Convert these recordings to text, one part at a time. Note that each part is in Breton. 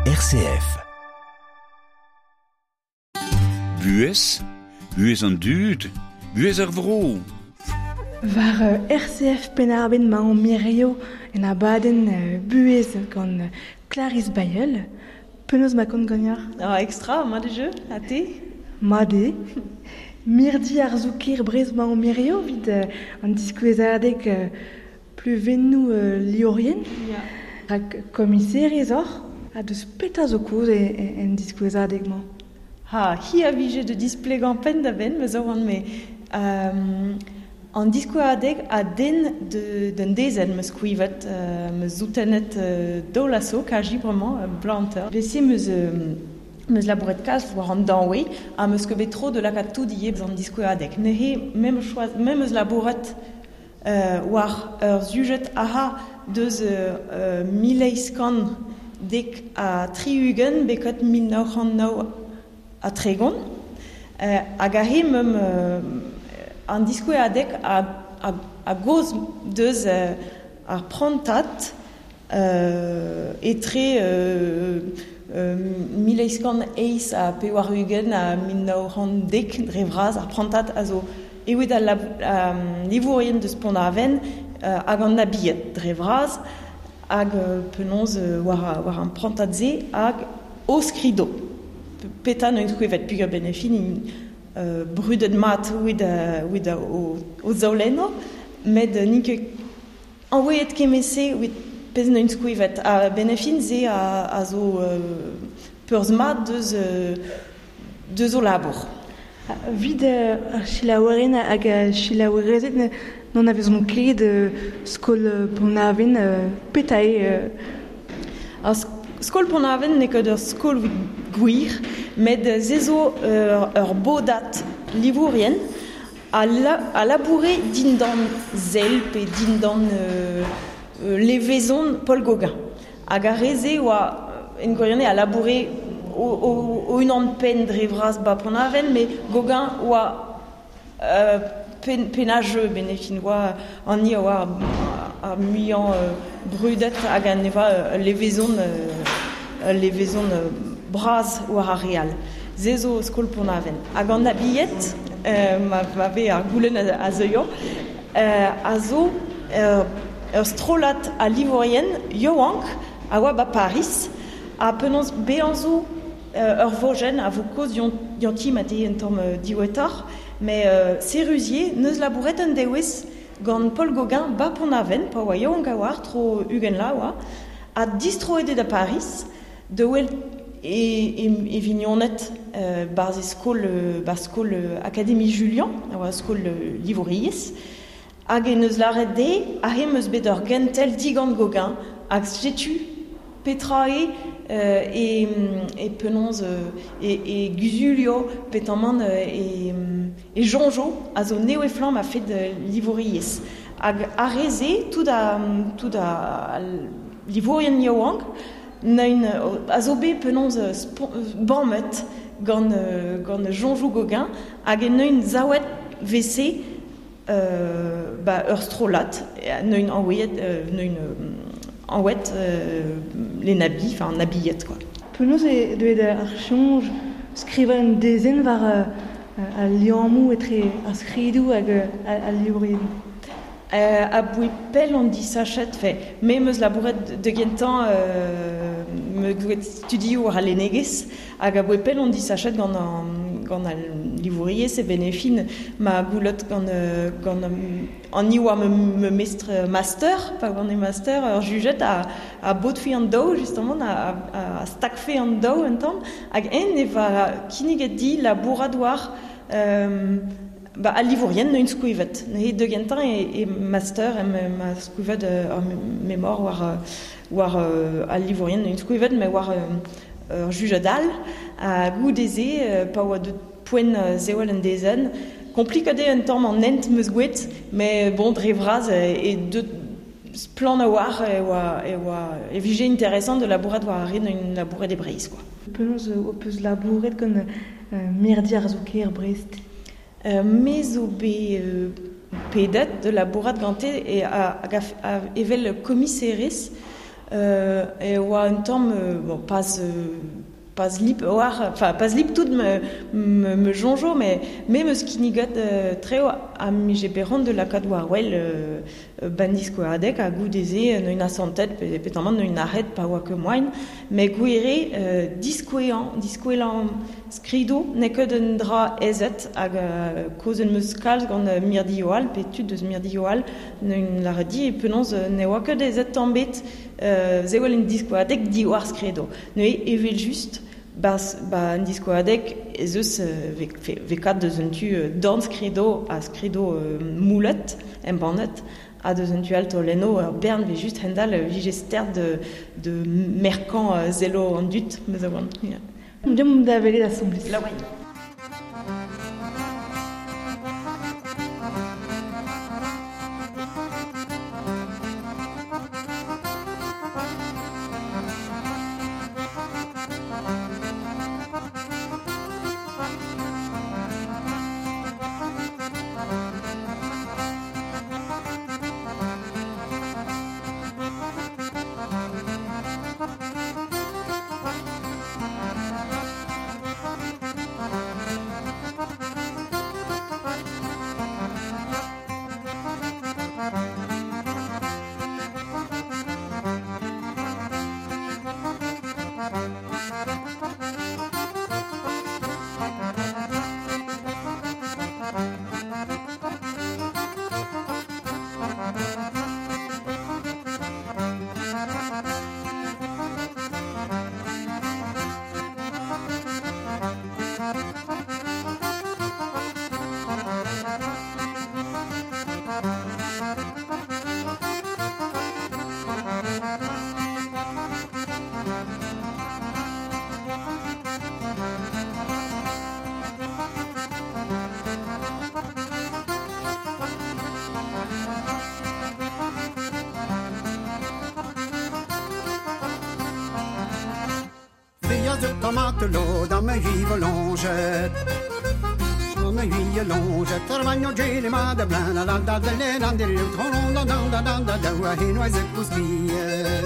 RCF. Buez an dud, buez ar vro. Var RCF penarben ma an mirio en abaden buez gant Clarisse Bayeul. Penaos ma kont gagnar? Extra, ma de jeu, a te? Ma de. Mirdi ar zoukir brez ma an mirio vid an diskouezadeg pluvennou liorien. Rak komiseriez or a deus peta zo koz en diskouezadeg ma. Hi a vije de displegan pen da ben, meus an me an diskouezadeg a den d'un dezen meus kouivet, meus zoutenet dolasso, ka jibrement blanter. Besi meus labouret kalz war an danwe, a meus ket betro de lakat tout diez an diskouezadeg. Nehe, mem eus labouret war ur zujet aha deus mileiskan dek a triugen bekot 1909 a tregon. Hag a he mem an diskouezadeg a goz deus ar prantat etre mileiskan eis a pewarugen a 1910 dre vraz ar prantat a zo evit a livourien deus pont aven hag an abiet dre vraz hag penonz war an prantat ze hag o skrido. Petan un skouevet puga benefin brudet mat ouid o zaoleno, med nike envoyet kemese ouid pezn un skouevet a benefin ze a zo peurz mat deus o labour. Vid ar chilaouaren hag chilaouerezet n'on a vezon kleed skol ponaven petae. Skol ponaven ne ket ur skol gwir, met zezo ur bodat livourien a labouré dindan zelp et dindan levezon Paul Gauguin. Hag a reze oa en gwirionne a labouré o unan pen dre vraz ba ponaven, mais Gauguin oa penajeu benefin oa an ni oa a muian brudet hag an eva levezon braz war a real. Zezo skol ponaven. Hag an abiet, ma ve ar goulenn a zeuio, a zo ur strolat a livourien yoank a oa ba Paris, a penons beanzo ur vojen a vo koz yanti ma te en tamm diwetar, mais seruzier neus labouret an dewez gant Paul Gauguin ba ponaven, pa oa yoank a war tro ugen la oa, a distroedet a Paris, de wel e vignonet bar skol Akademi Julian, a skol livouriez, hag en eus laret de a hem eus bet ur gentel digant Gauguin, hag jetu petra e penonz e Guzulio petamant e Jonjo a zo neo e flam a fet livouriez. Hag a reze tout a livourien yoank, a zo bet penonz banmet gant Jonjo Gauguin, hag en eun zaouet vese ur strolat, neun envoyet les nabis, enfin nabillet quoi. Penaos e deuet ar chonj skriven dezen var a liamou etre a skridou hag a livrien. A boue pel on dit sachet fait, mais meus labouret de gentan me gouet studio ar lenegez, hag a boue pel on dit sachet gant a livouriez se benefin ma goulot gant an ni oa me mestre master, pa gant e master ur jujet a botfi an dao justement a stakfe an dao en tamm, hag en e va kiniget di labourat war a livourien neun skouivet. Ne de gentan e master ma skouivet ar memor war a livourien neun skouivet, me war ur jujet all a goudeze pa oa de poen zewel en dezen. Komplikade en tamm an ent meus gwet, mais bon dre vraz e de plan a war e vije intéressant de labourat war a rin un labouret de Breiz quoi. Penaos o peus labouret gant mirdi ar zouker Brest. Mezo be pedet de labourat gante e a evel komiserez et oa un temps pas lip tout me jonjo mais me skinigot treo a mi j'ai beron de la cadwa bandisco adek a goudeze no une santet pétamment no une arrête pas wa que moine mais guire discoelan skrido ne que d'un dra ezet a cause muskal gant mirdioal petud de mirdioal no une la redi penons ne wa que des et tombet zewel in disco adek di war skrido no evel juste un disco adek eus vekat de zentu dans skrido a skrido moulet en bandet a de zentu alto leno bern ve juste hendal vigester de mercant zelo en dut mais avant Mdem da vele da somblis. la ouais. Matelot dans ma vive longette dans ma vie longette Carvagno geli ma de blan la da de le dan de tron da da da da da wa hin was kuskiet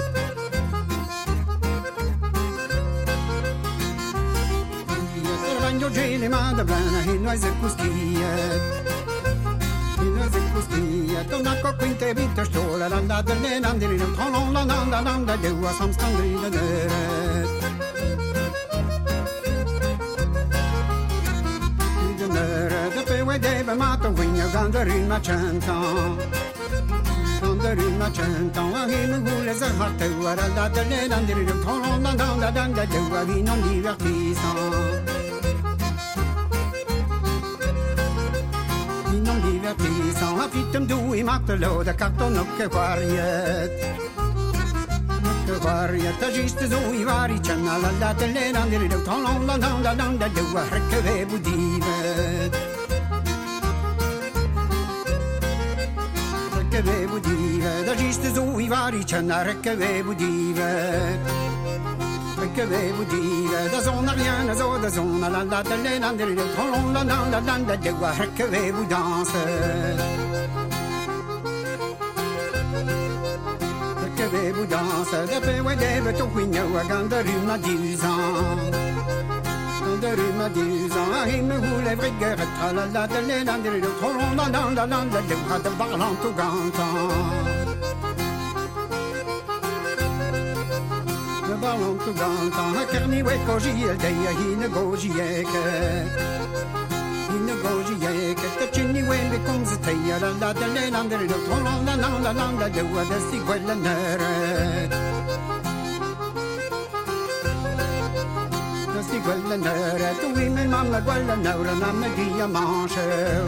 Carvagno geli ma de blan hin was kuskiet hin was kuskiet Donna co quinte vite stola la da de le dan de tron da da da da da wa sam standi de Deve mato vigno gandarina cent'an gandarina cent'an a him gule za hatte wara da de dandiri tonon da da da da de wa vi non divertissant vi non divertissant a fitem due matelo da cartono che variet juste zo i vari c'hanno la da de dandiri tonon da da da de wa che ve budive che avevo dire da giste su i vari cenare che avevo dire da zona rien zo da zona la la de la de tron la la la de guarda che avevo danse che avevo danse da pe vedeva tu quindi a gandare una de ruma dizan him hule vrigger la la de le dan de tron la la la de had parlant to gantan de parlant to gantan kerni we koji el de hin gojieke te chini we be comes te la la de le dan de tron la la de wa de si quella nere quella nera tu mi mamma quella nera mamma dia manche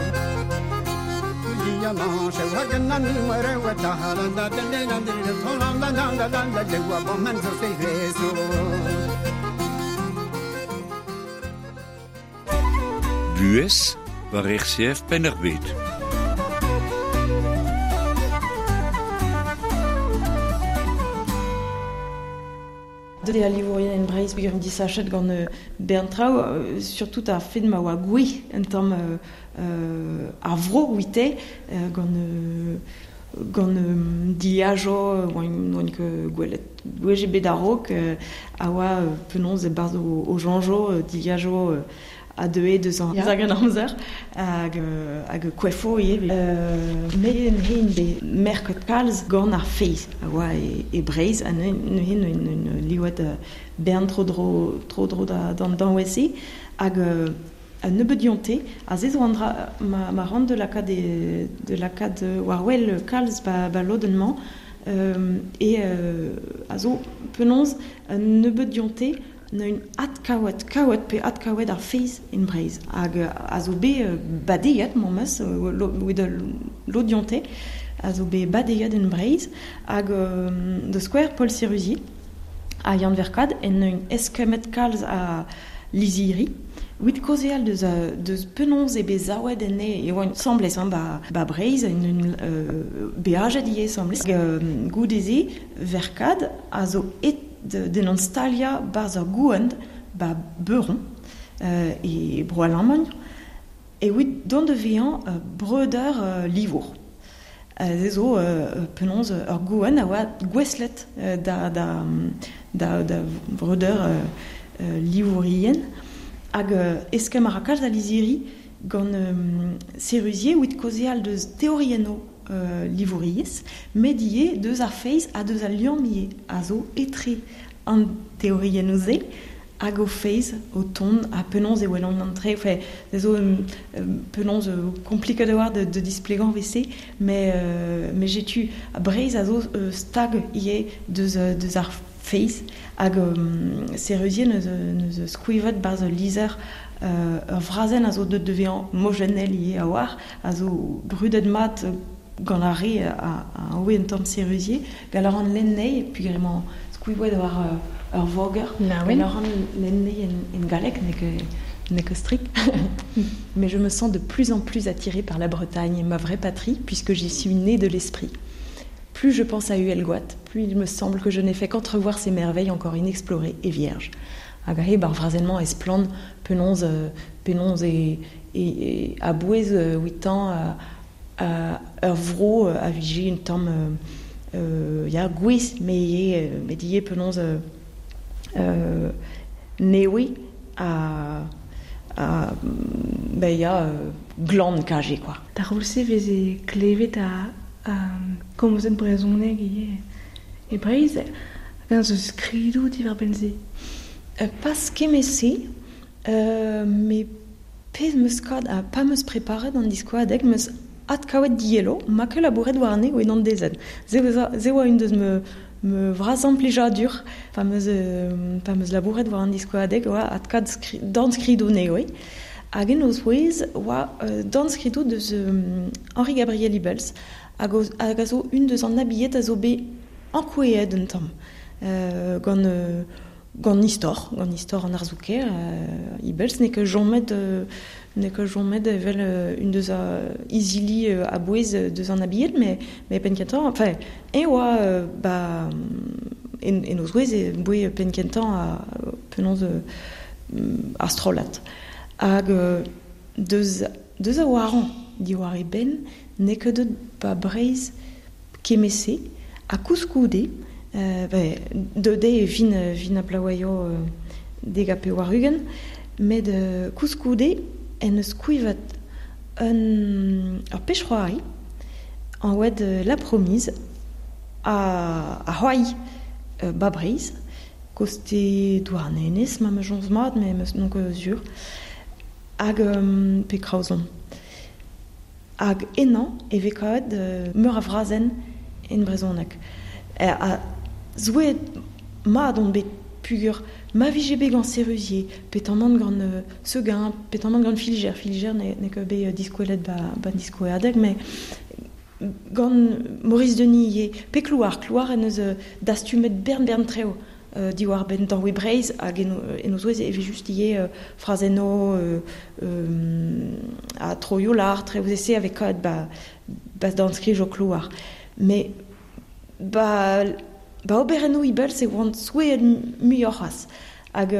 wa ganna mi mare wa ta la de le na de la de wa bon man so sei reso Bues war chef Pennerbit. De alivorien en Breis bigem disachet gant Berntrau, surtout a film a oa gwi en tam a vro wite gant gant diajo oant gwelet bedarok a oa penaos e barz o janjo diajo a deue deus an zagen amzer hag kwefo me hin be merket kalz gant ar feiz a oa e breiz an hin un liwet bern tro dro dan wese hag a nebeudionte a zezo andra ma rand de la kad war wel kalz ba lodenman a zo penaos a nebeudionte na un kaouet pe kaouet ar feiz in breiz hag a zo be badeiet mommez l'odionte a zo be badeiet in breiz hag de skouer Paul Sirusier a yann verkad en un eskemet kalz a liziri wit kozeal deus penaos e bez aoued enne e oan semblez ba breiz en beajet ie semblez goudeze verkad a zo den an stalia barz ar gouend ba beuron e broalamagn e wit don de vean breuder livour zezo penaos ar gouend a oa gweslet da breuder livourien hag eskem a rakal da liziri gant Sirusier wit kozeal deus teorieno livouriez, medie deus ar feiz a deus a liamie a zo etre an teorieno ze hag o feiz o ton a penaos e welan an tre zo penaos kompliket war de displegan vese me jetu a breiz a zo stag ie deus ar feiz hag Sirusier neus skouivet barz lizer ur vrazen a zo de vean mojenel ie a war a zo brudet mat gant a re a oe un tamm Sirusier gal a ran lennei puis vraiment skouivet war ur voger gal a ran lennei en galek n'est que strict. Mais je me sens de plus en plus attirée par la Bretagne, ma vraie patrie, puisque j'y suis née de l'esprit. Plus je pense à Huelgoat, plus il me semble que je n'ai fait qu'entrevoir ces merveilles encore inexplorées et vierges. Hag bar vrazennement espland penaos e a bouez 8 ans ur vro a vije un tamm ya gwez me die penaos newe a gland kaje quoi. Da roulse veze klevet komozet brezhoneg e breiz gant zo skridou diver benze. Pas kemese, me pez meus kad a pa meus preparet an diskoadeg meus at kaouet dielo, ma ke labouret warne ou en dezen. Ze oa un deus me vrazan plejadur, pa meus labouret war an diskoadeg oa at kad dan skridou ne oe. Hag en oz wez oa dan skridou deus Henri Gabriel Ibels hag a zo un deus an abillet a zo be an koueed un tamm. Gant istor an arzouker Ibels ne que jonmet evel un deus a izili a bouez deus an abillet me penkentan enfin e oa en oz wez e boue penkentan a penaos ar strolat hag deus a oaran di war e ben ne que deut ba breiz kemese a kouskoude de vin a blaouaio deg a pe warugen met kouskoude en eus kouivet ur pechroari an oed la promise a c'hoai ba breiz koste douar nenez ma me jonz mat me meus non ket zur hag pe kraozon hag enan e vekaet meur a vrazen en brezhoneg a zouet mat on bet pugur ma vije be gant Sirusier petamant gant Seguin petamant gant Filiger ne ket be diskouelet ba diskoueadeg mais gant Maurice Denis ye pe klouar en eus dastumet bern treo di war ben dan we breiz hag en oz wez eve just ie frazeno a troiolar treo ese avec kaet ba dan skrij o klouar mais obereno Ibels e oant souet muioc'has hag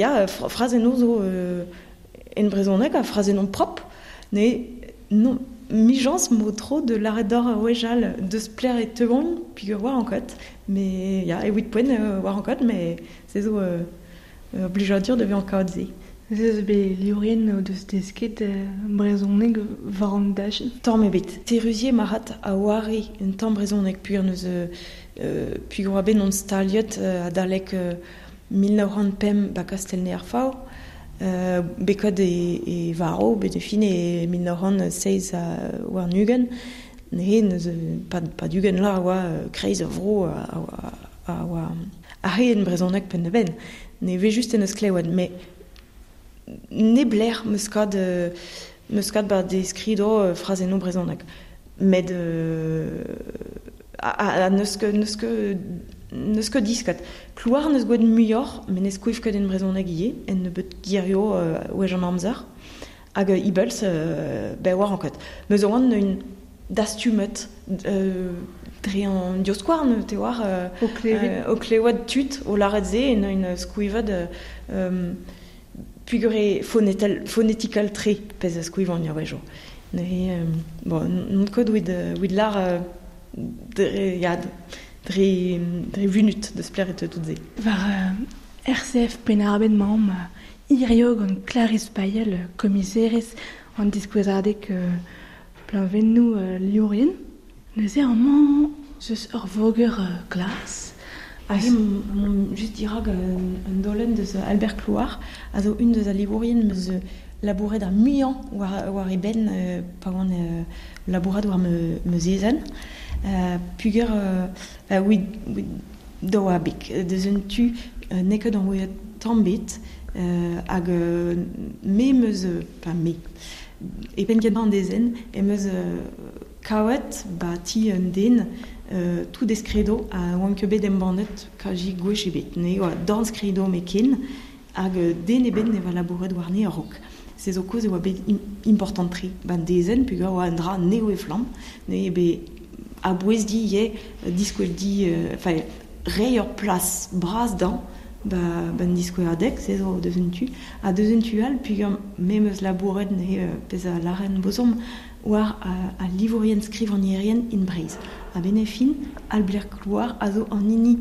frazeno zo en brezhoneg a frazeno prop ne non mijans motro de l'arrêt ouejal de spler et tegon puis war en côte mais ya et 8 points war en côte mais c'est zo obligatoire de en caudze Zez be liorien de stesket brezoneg varandage. Torme bet. Terusier marat a wari un temps brezoneg pur neus puis ben non staliot a dalek 1900 pem ba kastelner fao. Bekod e varo, bet de fin e 1906 a war nugen. Ne neus pas dugen la oa kreiz a vro a rien brezoneg pen de ben. Ne ve juste en eus klewad, mais ne bler muscad ba de skrido frazeno brezonek med a neus que diskat clouar neus gwed muior men neus kouif ket en brezonek ie en ne bet girio ouej an amzer hag ibels war an ket meus oan un dastumet dre an dioskouar ne te war o klewad tut o laretze en un skouivad pugure phonétical très pèse à ce qu'il va en y avoir jour. Bon, non code with l'art yad très vunut de splaire et tout ça. Var RCF penarben mam iriog on Clarisse Payel commissaires en discuter que plan venu liorien ne c'est un moment just voger classe. Just dirag un dolen de Albert Clouard, also une de livorien meus labouret ar muian war e ben pa oan labourat war meus ezen. Puger oui do a bik deus un tu neket an oet tambet hag me meus pas me e pen ket an dezen e meus kaoet ba ti un den tout des credo a oan ket bet embandet kaji gwech ebet ne oa dans credo mekin hag den eben ne va labouret war ne a rok se zo koz e oa bet important tri ban dezen puger oa un dra ne oe flam ne ebe a bouez di ye diskwel di reier plas bras dan ban diskwel adek se zo deus un tu a deus un tu al puger memeus labouret ne pez a laren bozom war a livorien skriv an ierien in Breiz. A benefin, Albert Clouard a zo an ini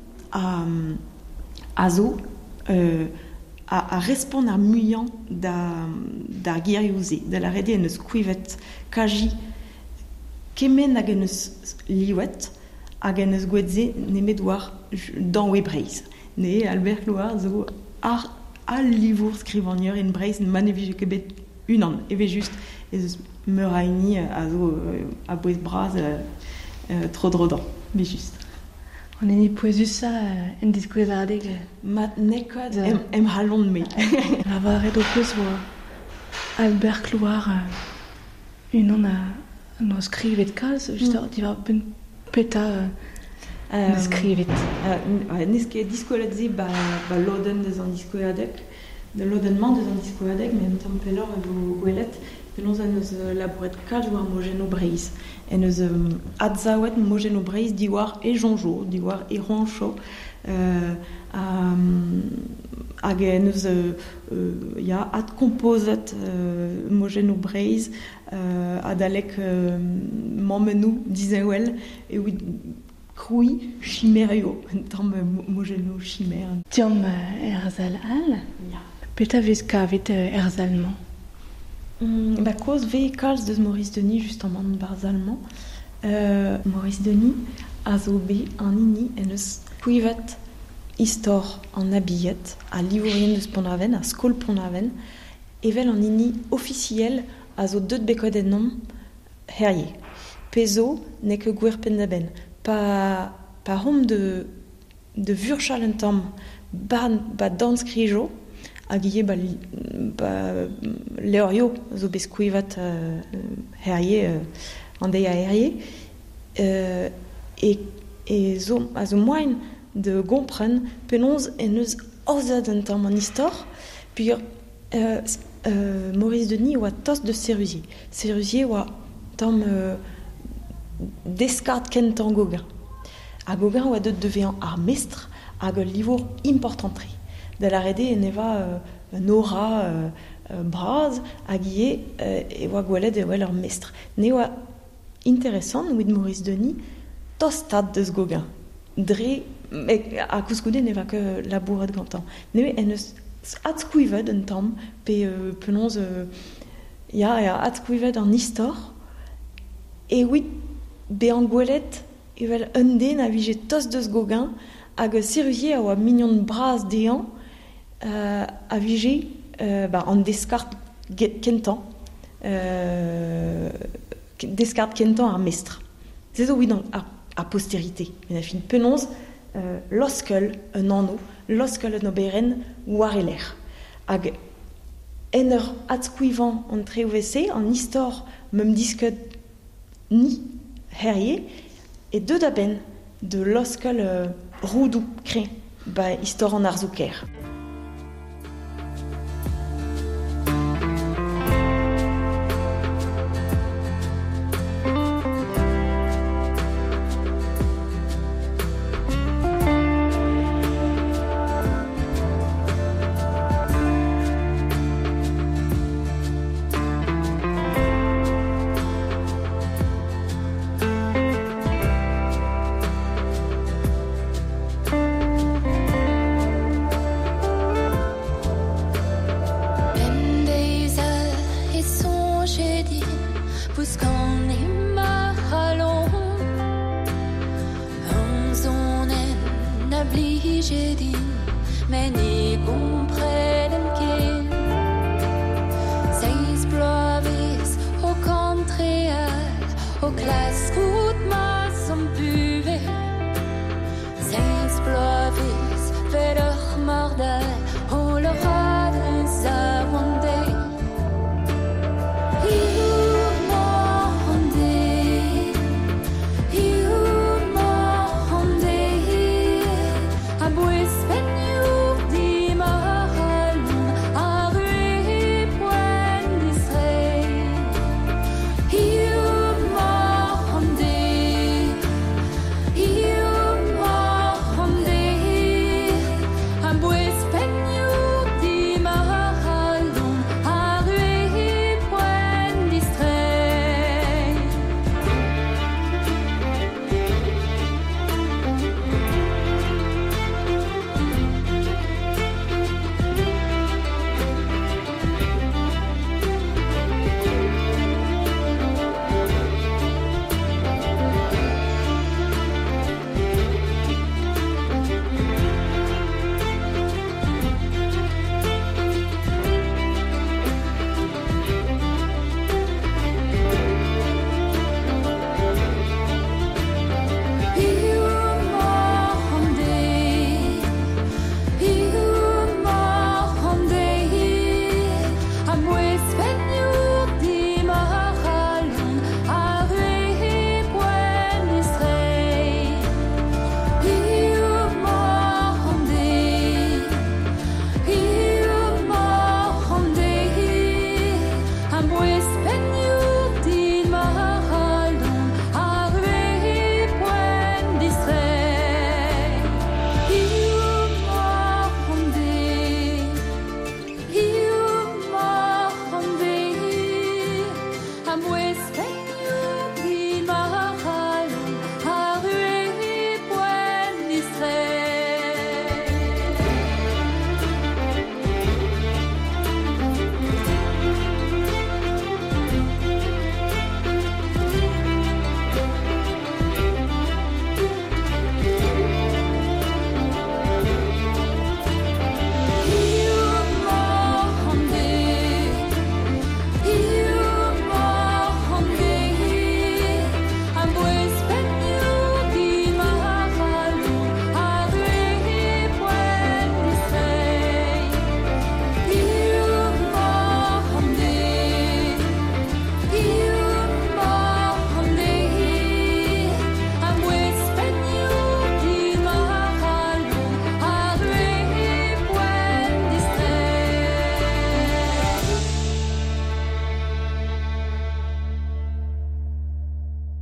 a zo a respond ar muian da girioze, da la rede en eus kouivet kaji kemen hag en eus liwet hag en eus gwedze nemet war dan we Breiz. Ne Albert Clouard zo al livour skriv an ierien in Breiz en manevije kebet un an, eve just ez meur a ini a zo a bouez braz tro drodan, mais juste. On est ni poesus ça en discuter mat nekod em halon me. La var edo plus vo Albert Clouard un an a no skrivet kaz just di va ben peta no skrivet. Neske discoladze ba loden des an discoladek de lodenman des an discoladek mais en tempeller vo gwelet penons an eus labouret kaj war mogeno Breiz en eus adzaouet mogeno Breiz diwar e jonjo, diwar e roncho hag en eus ya ad kompozet mogeno Breiz adalek mammenou dizenwel e oit kroui chimerio en tamm mogeno chimère. Tiam erzal al? Ja. Peta vez kavet erzalman? Ba koz ve kalz deus Maurice Denis just an man barz allemand. Maurice Denis a zo be an ini en eus kouivet istor an abillet a livorien deus Pont-Aven, a skol Pont-Aven, evel an ini officiel a zo deut bekod en nom herrier. Pezo ne ke gwerpen da ben. Pa hom de vurchal en tamm ba dans krijo hag ie ba leorio zo bez kouivat herrier an dei a herrier e zo a zo moain de gompren penons en eus ozad en tamm an istor puis Maurice Denis oa tos de Serusier. Serusier oa tamm descart kentan Gauguin. A Gauguin oa deut devean ar mestre hag livour importantri. de la rede en eva Nora braz hag ie e oa gwelet e oa ur mestre. Ne oa interessant, ouid Maurice Denis, tostad deus gogan. Dre, a kousgoude ne va que labouret gantan. Ne en eus atskouivet un tamm, pe penons atskouivet an istor, e ouid be an gwelet evel un den a vije tos deus gogan, hag siruzie a oa mignon braz dean, a vije an deskart kentan, deskart kentan ar mestre. C'est ça, oui, donc, à postérité. Il a fin penons, loskel un anno, loskel un oberen, war e l'air. Hag, en ur atskouivan an treuvese, an istor, mem disket ni herrier, et deux d'aben de loskel roudou kren, istor an arzouker.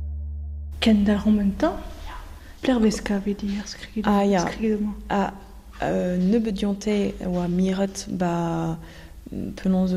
Ken da en même temps, Plaire veska vedir skriget. Ah ja. Skriget. nebedionte oa miret penons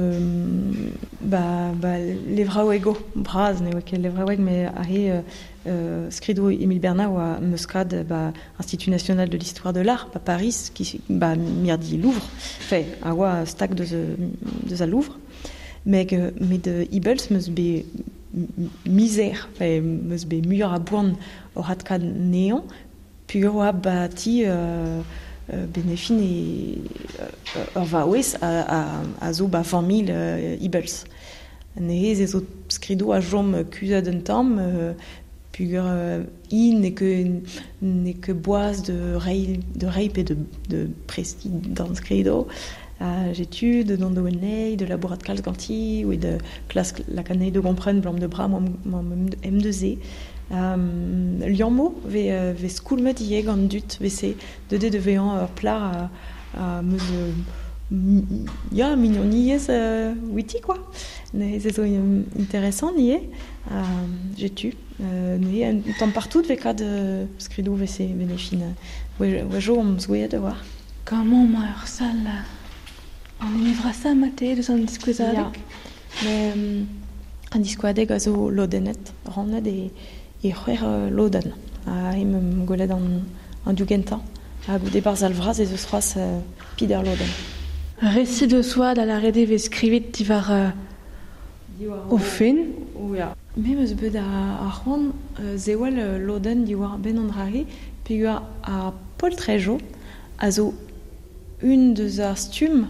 levraouego braz ne oa ket levraoueg me ahe skrido Émile Bernat oa Muscad Institut National de l'Histoire de l'Art Paris qui mirdi Louvre fait a oa stak deus a Louvre mais de Ibels meus be misère meus be muioc'h a bourn o ratkad neon pugur oa bati benefin ur vaouez a zo 20.000 Ibels. Ne ez zo skrido a jom kuzet un tamm pugur ne que boaz de reip et de presti dans skrido j'étude dans de Wenley, de labourat kalz ganti ou de classe la canne de comprenne blanc de bras M2Z Lianmo ve skoulmet ie gant dut vese de vean ur plar a meus mignon niez witi quoi ne c'est so intéressant nie j'étude ne un temps partout ve kad skrido vese benefin wejo om zouet war comment ma ur sal on livra ça maté de son disquizadek mais un disquadeg a zo lodenet rannet e c'hwer loden a em golet an dugenta a goude barz al vraz ez eus c'hoaz pider loden. Récit de soi da la rede ve skrivet divar o fin me meus bet a c'hoant zewel loden diwar ben an drari peogwir a Paul Trejo a zo un deus ar stum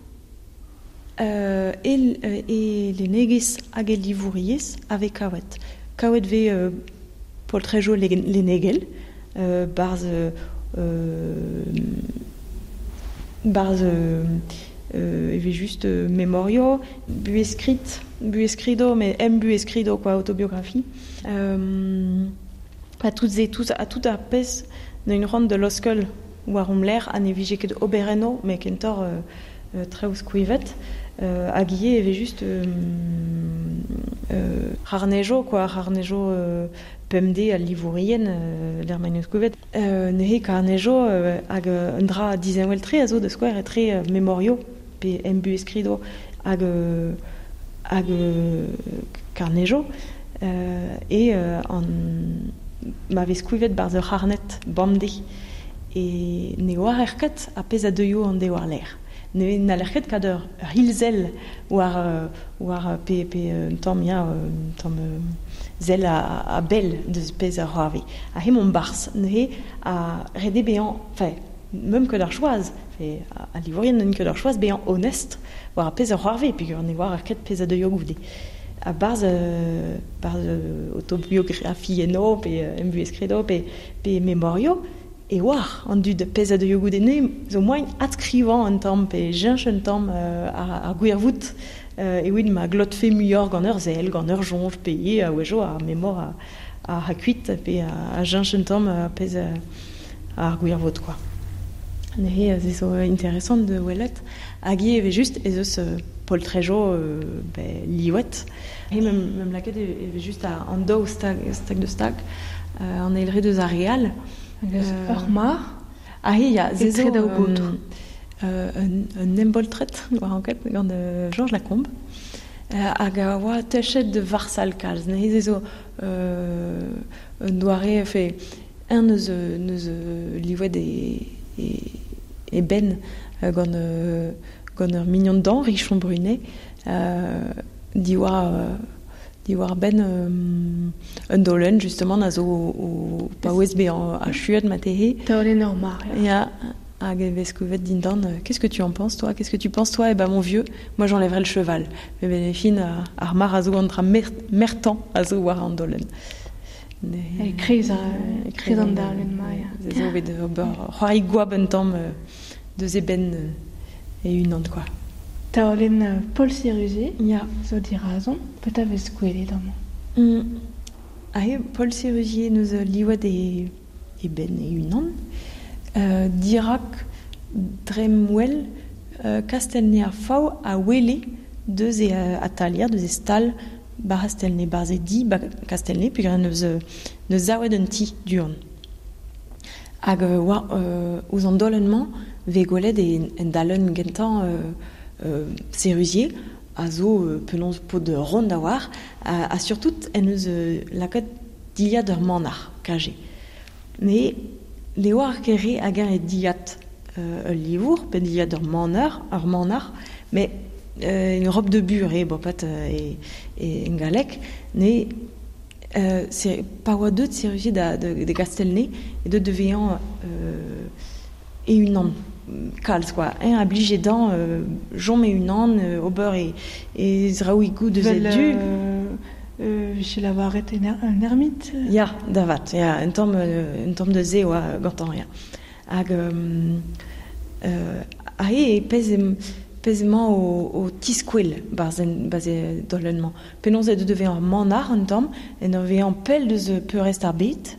et les neges hag e livouriez avec kawet ve Paul Trejo les negel barz eve just memorio bu escrido mais bu escrido quoi autobiographie a tout a pez n'une ronde de l'oskel war omler an evije ket obereno mais kentor treus kuivet hag ie eve just rarnejo PMD à livourien l'hermanus kuvet nehe carnejo hag un dra dizenwel tre a zo de square et tre memorio pe embu escrido hag carnejo et an m'avez kuvet bar de harnet bamde et ne war erket a pez a deio an de war l'air ne n'alerket kader hilzel war pe tom zel a bel de pez a rave a hemon bars ne a rede bean enfin même que dar choise fait a livorien n'en que dar choise bean honest war a pez a rave puis on est war erket pez a de yogoude a bars autobiographie no pe embu escrido pe memorio et war an dud pez a de yogoude ne zo moin adskrivant un tamm pe jench un tamm a gouervout et oui ma glot fe muior gant ur zel gant ur jonj pe a wejo a mémor a kuit pe a jench un tamm pez a gouervout quoi ne c'est so intéressant de welet hag eve just ez eus Paul Trejo liwet et même laket eve just an do stag de stag an eilre deus a real ur mar ya zezo da bout un emboltret war enquête gant Georges Lacombe hag a oa techet de varsal kalz ne zezo un doare fait un neus liwet et ben gant ur mignon dan Richon Brunet diwar ben un dolen justement na zo o paouez bean a chuet matehe taolen ur mar ya hag evez kouvet dindan qu'est-ce que tu en penses toi, qu'est-ce que tu penses toi? Eh ben mon vieux, moi j'enlèverai le cheval mais benefin ar mar a zo gantra mertan a zo war an dolen kriz an darlen maia zo vet c'hoari gwab un tamm deus eben et une an quoi taolen Paul Sirusier ya zo dirazon peut avez kouele damon Paul Sirusier neus liwet eben et une an dirak dremwell kastelne a fao a wele deus a talier deus stal bar kastelne barze di kastelne puis neus zaouet un ti duon hag ouz an dolenman vegolet en dalen gentan serusier, a zo penons pot de ronde a war, a surtout en eus lakat diad ur manar, kage. Ne, le war kere hag e diad ur livour, pe diad ur manar, mais une robe de bure, bopat et en galek, ne, c'est pas oa deud serusier de Gastelné, et de deveant et une an kalz, quoi. Un obligé dans jom et une an, ober et zraouigou de zedu. Chez la varette un ermite. Ya, davat, ya, un tom de ze oa gantan, ya. Hag, et pesemment au tisquil, basé dolennement. Penons de devait en manar un tom, et ne devait en pelle de ze peu rester arbit.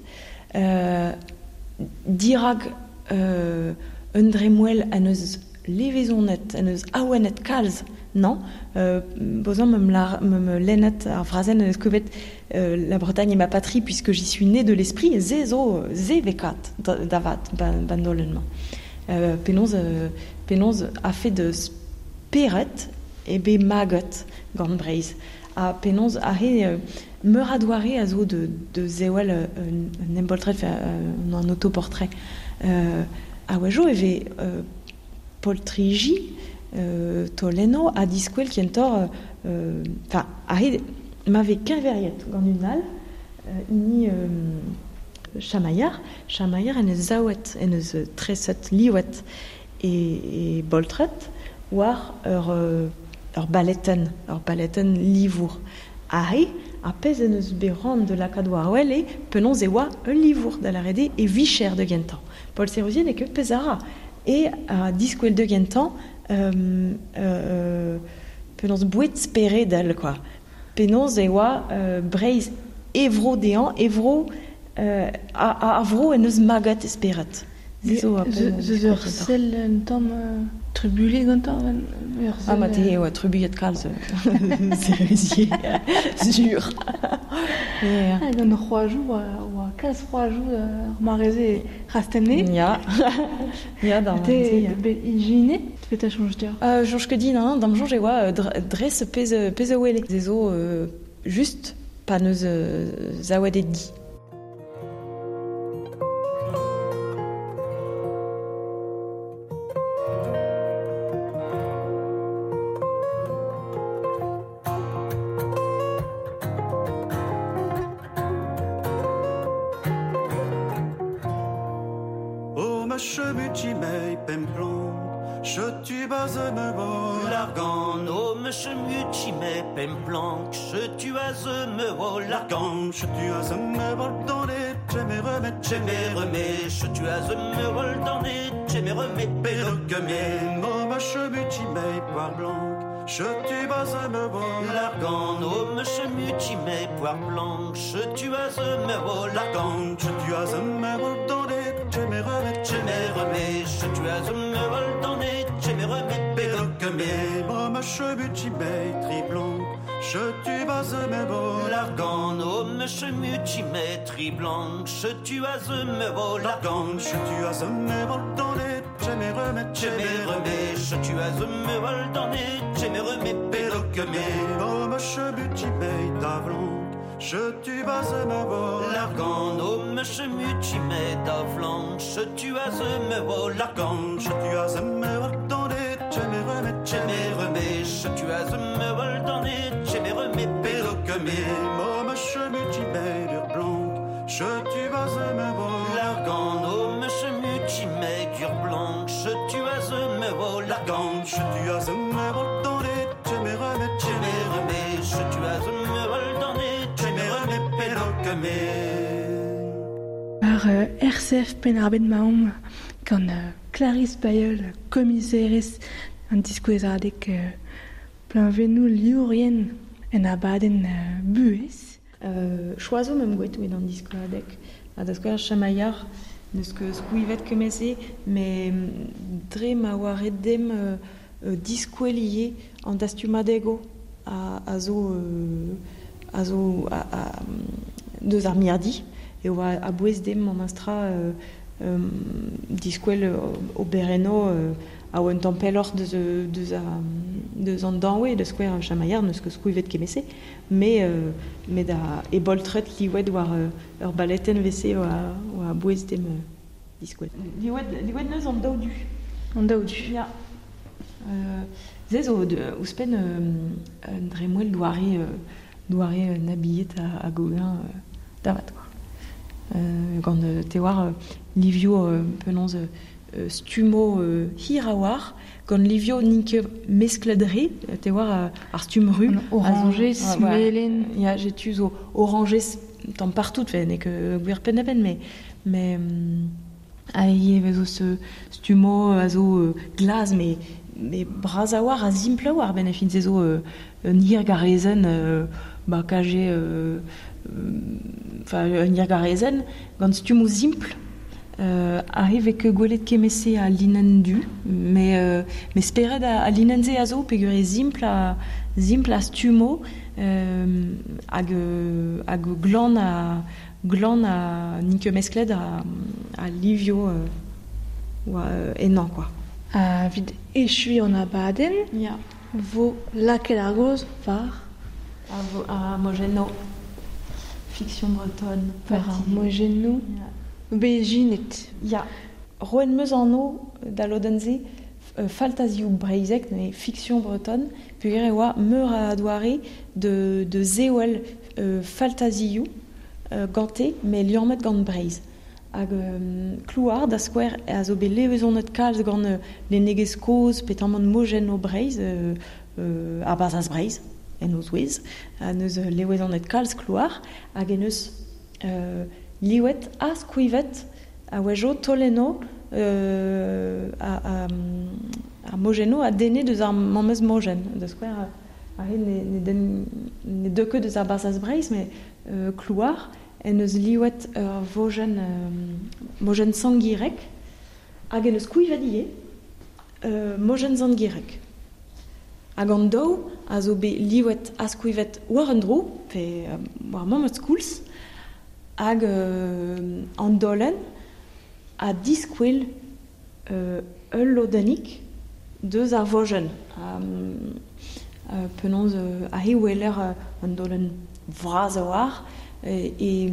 Dirag un dremouel en eus levezonet, en eus awenet kalz, non. Bosan me lennet ar frazen eus kevet la Bretagne est ma patrie puisque j'y suis né de l'esprit, ze vekat davat ban dolennement. Penons a fait de speret et be magot gant breiz. A penons a he meuradouare a zo de zewel un emboltret un autoportrait. A wajo eve poltrigi toleno a disquel kentor enfin a he m'avait qu'un verriet gant une al ini chamaillard en eus zaouet en eus treset liouet et boltret war ur baleten livour a he a pez en eus berand de la kadouar ouel e penons e oa un livour da la rede e vicher de gentan. Paul Serusier n'est que pesara et a disquel de gentan penons bouet spere d'elle, quoi. Penons e oa breiz evro dean, evro avro en eus magat esperet. Ze ur sel un tom tribulé gantan. Ah, ma te oa tribulet kalz Serusier, jure. Gant 3 jours, oa 3 jours mareze rastemné. Ya, dans te hygiéné, tu peux change dire. Jonge que dit, non, dans le jonge, oa dresse peze ouele. Zezo juste pas neus zaouadet di. Monsieur Mutimé Pemplanque, je tu as me vol l'argan, je tu as me vol dans les j'aimais remets, je tu as me vol dans les j'aimais remets, péloquemé, mon monsieur Mutimé poire blanc, je tu as me vol l'argan, oh monsieur Mutimé poire blanc, je tu as me vol l'argan, je tu as me vol dans les j'aimais remets, je tu as me vol dans les j'aimais remets, péloquemé, mon monsieur Mutimé triblanc, je tu vas me vol l'argan, oh monsieur Mutimé triblanc, je tu as me vol l'argan, je tu as me vol dans les j'aimais remets, je tu as me vol dans les j'aimais remets, péloquemé, oh monsieur Mutimé d'avlon, je tu vas me vol l'argan, oh monsieur Mutimé d'avlon, je tu as me vol l'argan, je tu as me vol dans les j'aimais remets, je tu as me vol dans les j'aimais remets, péloquemé, oh monsieur Mutimé dur blanc, je tu vas me vol l'argan, oh monsieur Mutimé dur blanc, je tu as me vol l'argan, je tu as me vol dans les j'aimais remets, je tu as me vol dans les j'aimais remets, péloquemé. Par RCF Penarbet Mahom, quand Clarisse Bayeul, commissaires, en discuezadek plein venou liurien en abaden bues. Choiseau même gouetou en discuezadek. A dasquer chamaillard, neus que skouivet kemese, mais dre ma waredem discuelier en dastumadego a zo deus ar mirdi. Et a bouez dem en mastra disquel au Bereno a un tempelor de an danwe de square chamaillard ne ce que squivet kemese mais da e boltret liwed war ur baleten vese wa bouez dem disquel liwed neus an daoudu ya zezo ouspen un dremouel douare nabillet a gogin davat quoi gant te war livio penons stumo hir a war gant livio ninke meskladre te war ar stum ru orangé smelen ya j'ai eu orangé tant partout fait n'est que gwir penaven mais aïe vezo ce stumo azo glace mais braz a war a simple war benefin zezo nir garezen ba kage enfin nir garezen gant stumo simple arrive avec gwelet kemese a linendu mais spered a linenze azo pegure simple a stumo hag glan a ninke meskled a livio enan quoi a vid echui an abaden ya vo lakel ar goz var a Mogeno fiction bretonne var ar Mogeno bejinet ya roen meus anno da lodenze faltaziou breizek ne fiction bretonne pugere oa meur a douare de zewel faltaziou gante mais liamet gant breiz hag klouar da square a zo be levezon et kalz gant le negez koz petamant Mogeno breiz a bazaz breiz en eus ouez a neus levezon et kalz klouar hag en eus liwet a skouivet a wejo toleno a Mogeno a dene deus ar mammez Mogen da square a ne deuke deus ar bazaz breiz mais klouar en eus liwet Mogen sangirek hag en eus kouivet ie Mogen sangirek hag an daou a zo be liwet a skouivet war an dro pe war mammez koulz hag an dolen a diskwil ul lodanik deus ar vojen penons a he weler an dolen vraz a war e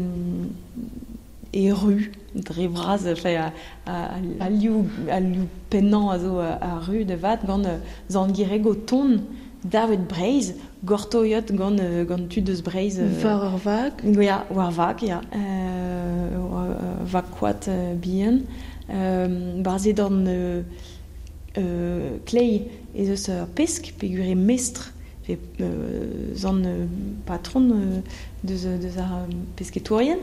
ru dre vraz a liou pennan a zo a ru de vat gant zangireg o ton davet breiz gortoyot gant tu deus breiz var ar vag ya war vag ya vag kwad bien barzet an klei ez eus pesk pegure mestre zan patron deus ar pesketourien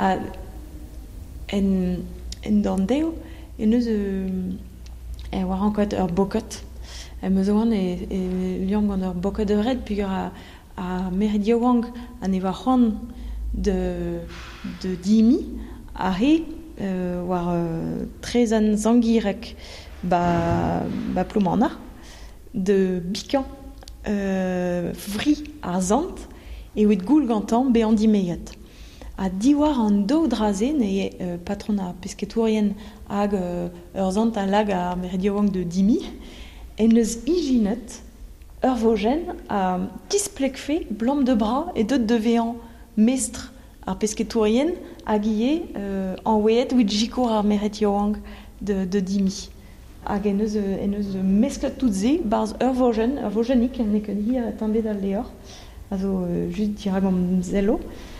en dan deo en eus war ankoat ur bokot meus oan liam gant ur bokot red pegure a Meridiawang an eva c'hoant de dimi a he war trezan zangirek ba plomana de bikan vri ar zant e oet goul gantan be an dimeiet a diwar an do draze ne patron a pesketourien hag ur zant a lag a Meridiawang de dimi en eus ijinet ur vojen a tisplekfe blam de bras et deut de vean mestre ar pesketourien hag ie an weet wit jikour ar Meridiawang de dimi hag en eus mesklet tout ze barz ur vojenik en eken hi a tambe dal leor a zo just dirag an zello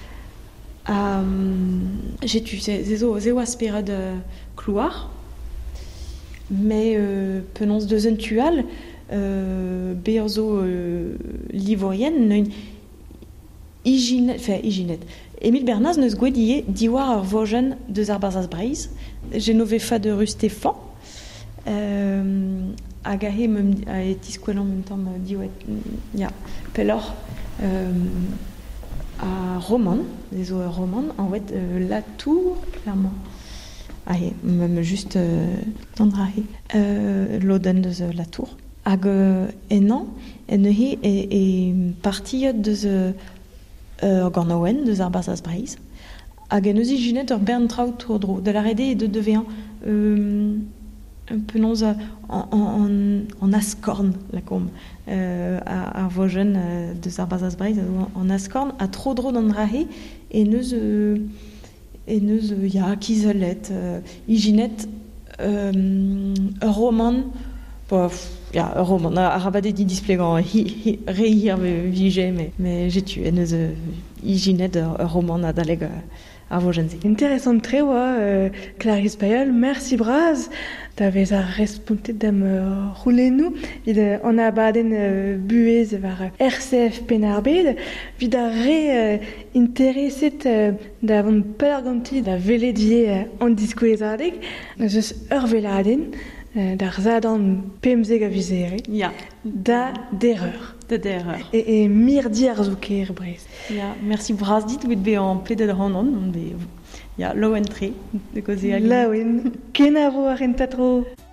jetu zeo aspered klouar mais penons deus un tual beurzo livorien neun iginet Émile Bernaz neus gwedie diwar ur vojen deus ar bazaz breiz genove fa de rue Stéphane hag a he a e tiskwelan mem tamm diwet ya pelor a roman dezo ur roman en wet la tour clairement a he mem just tandra he loden deus la tour hag enan en he e partiet deus ur gant oen deus ar bazaz breiz hag en eus ijinet ur bern traout tro-dro. Da la rede de devean un penons en ascorn, la com. Ar vojen deus ar bazaz breiz en ascorn, a tro-dro d'an rahe, en eus ya kizelet, ijinet ur roman, ya, ur roman, a rabade di displegan re-hir vije, mais j'ai-tu, en eus ijinet ur roman a daleg ar vojense. Intéressant tre oa, Clarisse Payol, merci braz. T'avez a respontet d'am roulenou, vid on a baden buez var RCF penarbed, vid a re interesset d'avon perganti da veledie an diskouezadeg, eus ur veladen, d'ar zadan pemzeg a vizere, Ya, da d'erreur. da d'erreur. Et mirdi ar zouker brez. Ya, merci braz dit, oud be an pledet c'hanon, on be... Ya, lo entré, de koze hag. Laouen, ken a vo ar entatro.